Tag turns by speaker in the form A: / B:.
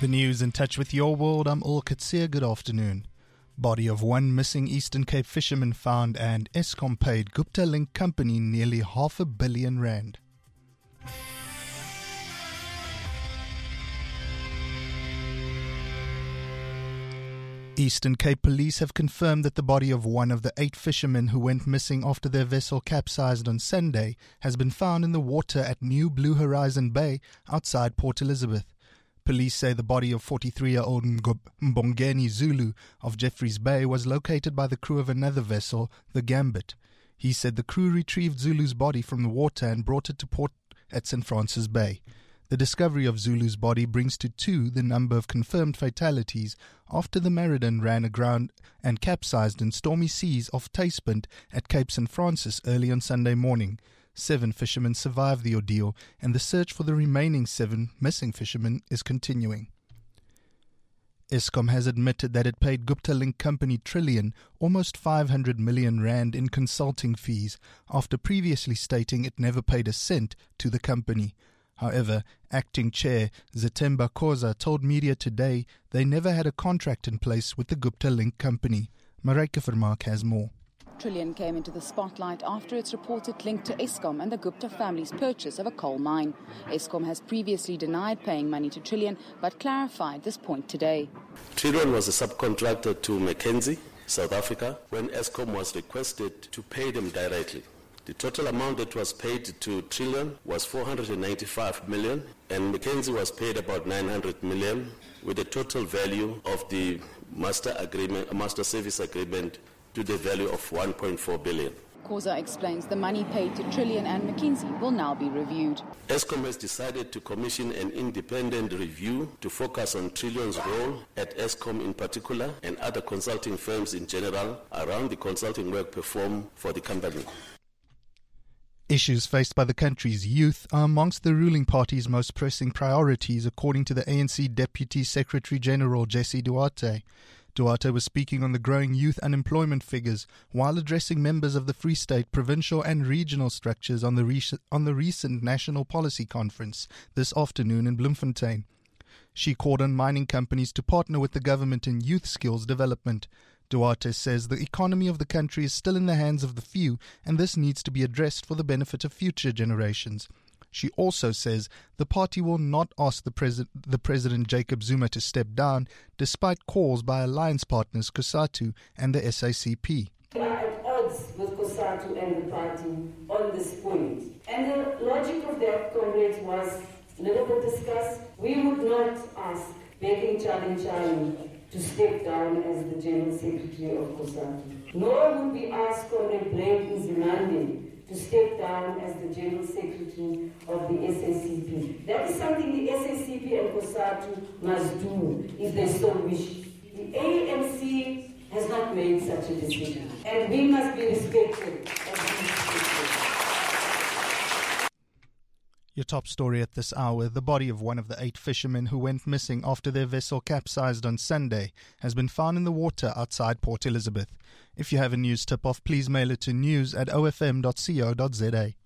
A: The news in touch with your world. I'm Ul Katsir. Good afternoon. Body of one missing Eastern Cape fisherman found, and Eskom paid Gupta Link Company nearly R500 million. Eastern Cape Police have confirmed that the body of one of the 8 fishermen who went missing after their vessel capsized on Sunday has been found in the water at New Blue Horizon Bay outside Port Elizabeth. Police say the body of 43-year-old Mbongeni Zulu of Jeffreys Bay was located by the crew of another vessel, the Gambit. He said the crew retrieved Zulu's body from the water and brought it to port at St. Francis Bay. The discovery of Zulu's body brings to 2 the number of confirmed fatalities after the Meriden ran aground and capsized in stormy seas off Tasepunt at Cape St. Francis early on Sunday morning. 7 fishermen survived the ordeal, and the search for the remaining 7 missing fishermen is continuing. Eskom has admitted that it paid Gupta Link Company Trillion almost 500 million rand in consulting fees, after previously stating it never paid a cent to the company. However, acting chair Zatemba Khoza told media today they never had a contract in place with the Gupta Link Company. Mareike Vermaak has more.
B: Trillion came into the spotlight after its reported link to Eskom and the Gupta family's purchase of a coal mine. Eskom has previously denied paying money to Trillion, but clarified this point today.
C: Trillion was a subcontractor to Mackenzie, South Africa, when Eskom was requested to pay them directly. The total amount that was paid to Trillion was 495 million, and Mackenzie was paid about 900 million, with the total value of the master service agreement to the value of 1.4 billion.
B: Khoza explains the money paid to Trillion and McKinsey will now be reviewed.
C: Eskom has decided to commission an independent review to focus on Trillion's role at Eskom in particular and other consulting firms in general around the consulting work performed for the company.
A: Issues faced by the country's youth are amongst the ruling party's most pressing priorities, according to the ANC Deputy Secretary-General Jesse Duarte. Duarte was speaking on the growing youth unemployment figures while addressing members of the Free State, provincial and regional structures on the recent National Policy Conference this afternoon in Bloemfontein. She called on mining companies to partner with the government in youth skills development. Duarte says the economy of the country is still in the hands of the few, and this needs to be addressed for the benefit of future generations. She also says the party will not ask the President Jacob Zuma to step down, despite calls by alliance partners COSATU and the SACP.
D: We are at odds with COSATU and the party on this point. And the logic of that, comrades, was a little bit discussed. We would not ask begging Charlie to step down as the General Secretary of COSATU. Nor would we ask Comrade Blake Nzimande to step down as the General Secretary of the SACP. That is something the SACP and COSATU must do if they so wish. The ANC has not made such a decision, and we must be respected as respected.
A: Your top story at this hour: the body of one of the 8 fishermen who went missing after their vessel capsized on Sunday has been found in the water outside Port Elizabeth. If you have a news tip-off, please mail it to news@ofm.co.za.